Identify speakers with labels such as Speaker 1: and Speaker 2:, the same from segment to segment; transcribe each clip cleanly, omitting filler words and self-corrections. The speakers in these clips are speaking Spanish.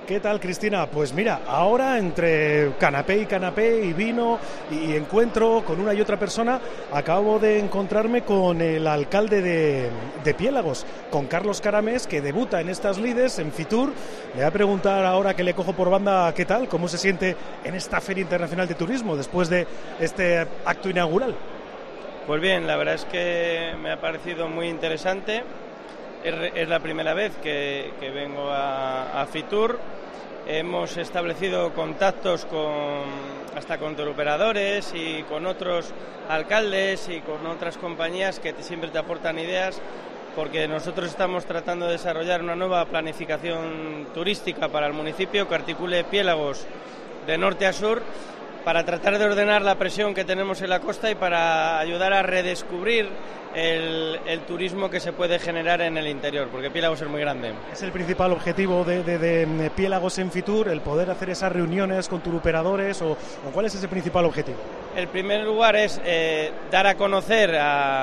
Speaker 1: ¿Qué tal, Cristina? Pues mira, ahora entre canapé y vino y encuentro con una y otra persona, acabo de encontrarme con el alcalde de Piélagos, con Carlos Caramés, que debuta en estas lides, en Fitur. Le voy a preguntar ahora que le cojo por banda, ¿qué tal? ¿Cómo se siente en esta Feria Internacional de Turismo después de este acto inaugural?
Speaker 2: Pues bien, la verdad es que me ha parecido muy interesante. Es la primera vez que vengo a Fitur. Hemos establecido contactos hasta con turoperadores y con otros alcaldes y con otras compañías que siempre te aportan ideas, porque nosotros estamos tratando de desarrollar una nueva planificación turística para el municipio que articule Piélagos de norte a sur, para tratar de ordenar la presión que tenemos en la costa y para ayudar a redescubrir el turismo que se puede generar en el interior, porque Piélagos es muy grande.
Speaker 1: Es el principal objetivo de Piélagos en Fitur, el poder hacer esas reuniones con turoperadores, o ¿cuál es ese principal objetivo?
Speaker 2: El primer lugar es dar a conocer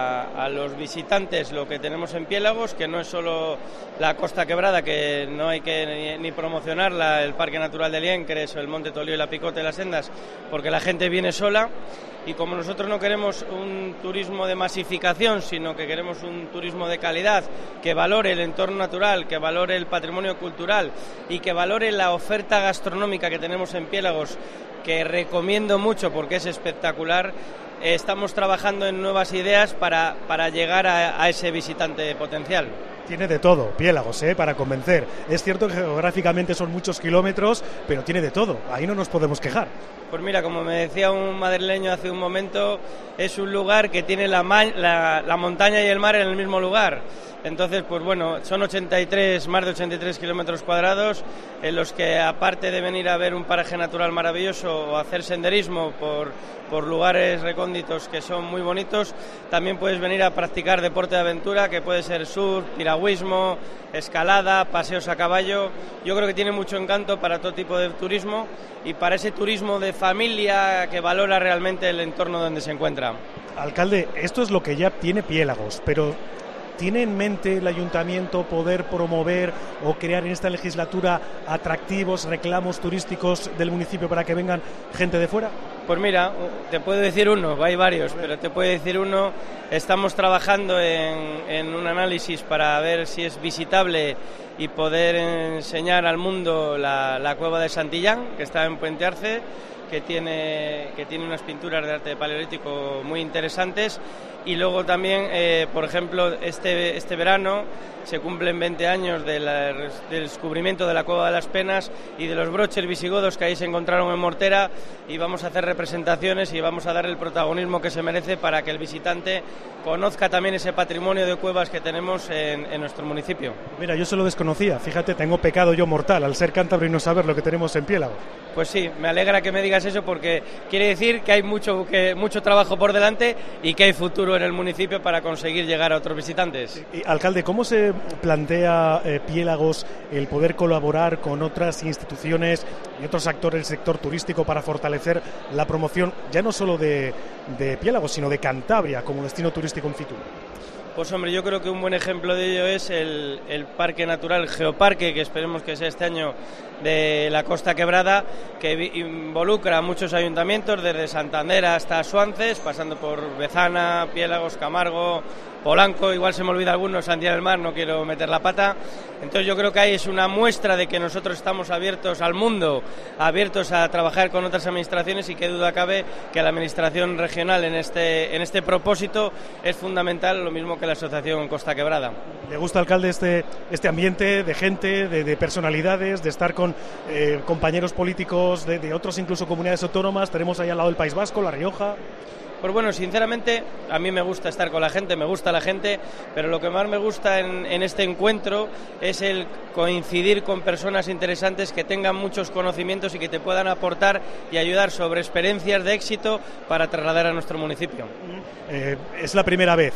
Speaker 2: a los visitantes lo que tenemos en Piélagos, que no es solo la Costa Quebrada, que no hay que ni promocionarla, el Parque Natural de Liencres o el Monte Tolío y la Picota y las Sendas, porque la gente viene sola. Y como nosotros no queremos un turismo de masificación, sino que queremos un turismo de calidad, que valore el entorno natural, que valore el patrimonio cultural y que valore la oferta gastronómica que tenemos en Piélagos, que recomiendo mucho porque es espectacular, estamos trabajando en nuevas ideas para llegar a ese visitante potencial.
Speaker 1: Tiene de todo, Piélagos, para convencer. Es cierto que geográficamente son muchos kilómetros, pero tiene de todo. Ahí no nos podemos quejar.
Speaker 2: Pues mira, como me decía un madrileño hace un momento, es un lugar que tiene la montaña y el mar en el mismo lugar. Entonces, pues bueno, son más de 83 kilómetros cuadrados, en los que, aparte de venir a ver un paraje natural maravilloso o hacer senderismo por lugares recónditos que son muy bonitos, también puedes venir a practicar deporte de aventura, que puede ser surf, piragüismo, escalada, paseos a caballo. Yo creo que tiene mucho encanto para todo tipo de turismo y para ese turismo de familia que valora realmente el entorno donde se encuentra.
Speaker 1: Alcalde, esto es lo que ya tiene Piélagos, pero ¿tiene en mente el ayuntamiento poder promover o crear en esta legislatura atractivos, reclamos turísticos del municipio para que vengan gente de fuera?
Speaker 2: Pues mira, te puedo decir uno, hay varios, pero te puedo decir uno. Estamos trabajando en un análisis para ver si es visitable y poder enseñar al mundo la cueva de Santillán, que está en Puente Arce, que tiene unas pinturas de arte paleolítico muy interesantes. Y luego también, por ejemplo, este verano se cumplen 20 años del descubrimiento de la Cueva de las Penas y de los broches visigodos que ahí se encontraron en Mortera, y vamos a hacer representaciones y vamos a dar el protagonismo que se merece para que el visitante conozca también ese patrimonio de cuevas que tenemos en nuestro municipio.
Speaker 1: Mira, yo se lo desconocía, fíjate, tengo pecado yo mortal al ser cántabro y no saber lo que tenemos en Piélagos.
Speaker 2: Pues sí, me alegra que me digas eso, porque quiere decir que hay mucho trabajo por delante y que hay futuro en el municipio para conseguir llegar a otros visitantes.
Speaker 1: Y, alcalde, ¿cómo se plantea Piélagos el poder colaborar con otras instituciones y otros actores del sector turístico para fortalecer la promoción ya no solo de Piélagos, sino de Cantabria como destino turístico en Fitur?
Speaker 2: Pues hombre, yo creo que un buen ejemplo de ello es el Parque Natural Geoparque, que esperemos que sea este año, de la Costa Quebrada, que involucra a muchos ayuntamientos, desde Santander hasta Suances, pasando por Bezana, Piélagos, Camargo, Polanco, igual se me olvida alguno, Santiago del Mar, no quiero meter la pata. Entonces yo creo que ahí es una muestra de que nosotros estamos abiertos al mundo, abiertos a trabajar con otras administraciones, y qué duda cabe que la administración regional en este propósito es fundamental, lo mismo que la asociación Costa Quebrada.
Speaker 1: ¿Le gusta, alcalde, este ambiente de gente, de personalidades, de estar con compañeros políticos de otros, incluso comunidades autónomas? Tenemos ahí al lado el País Vasco, La Rioja.
Speaker 2: Pues bueno, sinceramente, a mí me gusta estar con la gente, me gusta la gente, pero lo que más me gusta en este encuentro es el coincidir con personas interesantes que tengan muchos conocimientos y que te puedan aportar y ayudar sobre experiencias de éxito para trasladar a nuestro municipio.
Speaker 1: Es la primera vez.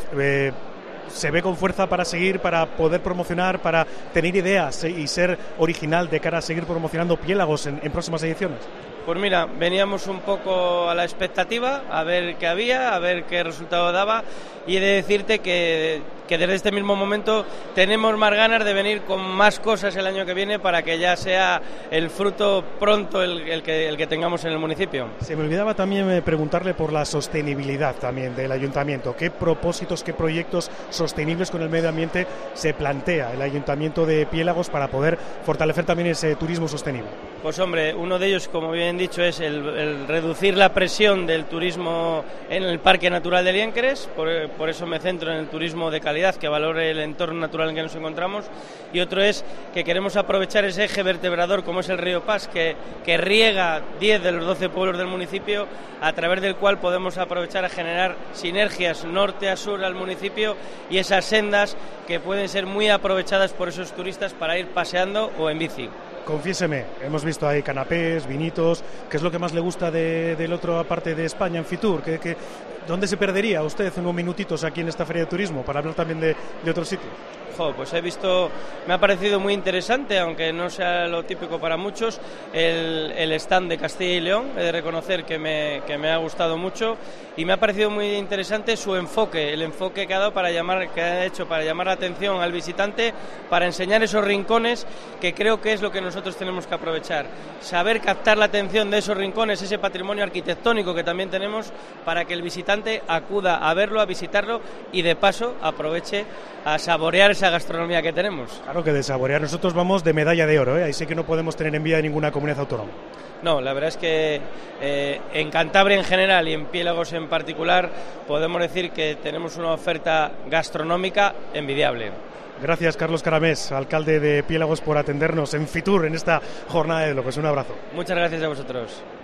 Speaker 1: ¿Se ve con fuerza para seguir, para poder promocionar, para tener ideas y ser original de cara a seguir promocionando Piélagos en próximas ediciones?
Speaker 2: Pues mira, veníamos un poco a la expectativa, a ver qué había, a ver qué resultado daba, y he de decirte que desde este mismo momento tenemos más ganas de venir con más cosas el año que viene para que ya sea el fruto pronto el que tengamos en el municipio.
Speaker 1: Se me olvidaba también preguntarle por la sostenibilidad también del ayuntamiento. ¿Qué propósitos, qué proyectos sostenibles con el medio ambiente se plantea el ayuntamiento de Piélagos para poder fortalecer también ese turismo sostenible?
Speaker 2: Pues hombre, uno de ellos, como bien dicho, es el reducir la presión del turismo en el Parque Natural de Liénqueres, por eso me centro en el turismo de calidad, que valore el entorno natural en que nos encontramos, y otro es que queremos aprovechar ese eje vertebrador como es el río Pas, que riega 10 de los 12 pueblos del municipio, a través del cual podemos aprovechar a generar sinergias norte a sur al municipio y esas sendas que pueden ser muy aprovechadas por esos turistas para ir paseando o en bici.
Speaker 1: Confiéseme, hemos visto ahí canapés, vinitos. ¿Qué es lo que más le gusta de la otra parte de España, en Fitur? ¿Dónde se perdería usted unos minutitos aquí en esta feria de turismo para hablar también de otros sitios?
Speaker 2: Pues me ha parecido muy interesante, aunque no sea lo típico para muchos, el stand de Castilla y León. He de reconocer que me ha gustado mucho, y me ha parecido muy interesante su enfoque, el enfoque que ha hecho para llamar la atención al visitante, para enseñar esos rincones, que creo que es lo que nosotros tenemos que aprovechar, saber captar la atención de esos rincones, ese patrimonio arquitectónico que también tenemos, para que el visitante acuda a verlo, a visitarlo, y de paso aproveche a saborear esa gastronomía que tenemos.
Speaker 1: Claro que de saborear, nosotros vamos de medalla de oro, ahí sí que no podemos tener envidia de ninguna comunidad autónoma.
Speaker 2: No, la verdad es que en Cantabria en general y en Piélagos en particular podemos decir que tenemos una oferta gastronómica envidiable.
Speaker 1: Gracias, Carlos Caramés, alcalde de Piélagos, por atendernos en Fitur en esta jornada de Locos. Un abrazo.
Speaker 2: Muchas gracias a vosotros.